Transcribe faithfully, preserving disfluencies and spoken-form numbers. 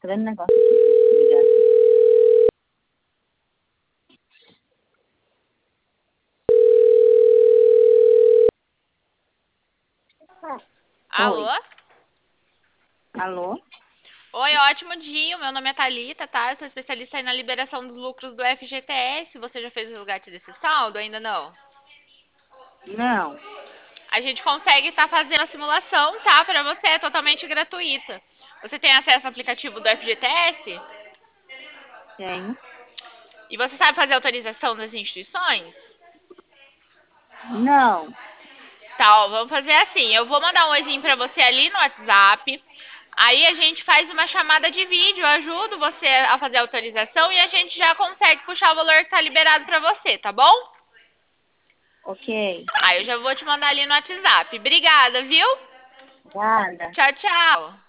vendo negócio aqui. Obrigada. Alô? Oi. Alô? Oi, ótimo dia. O meu nome é Thalita, tá? Eu sou especialista aí na liberação dos lucros do F G T S. Você já fez o resgate desse saldo? Ainda não? Não. A gente consegue estar fazendo a simulação, tá? Pra você, é totalmente gratuita. Você tem acesso ao aplicativo do F G T S? Tenho. E você sabe fazer autorização das instituições? Não. Tá, ó, vamos fazer assim. Eu vou mandar um oizinho pra você ali no WhatsApp. Aí a gente faz uma chamada de vídeo, eu ajudo você a fazer a autorização e a gente já consegue puxar o valor que tá liberado pra você, tá bom? Ok. Aí eu já vou te mandar ali no WhatsApp. Obrigada, viu? Nada. Tchau, tchau.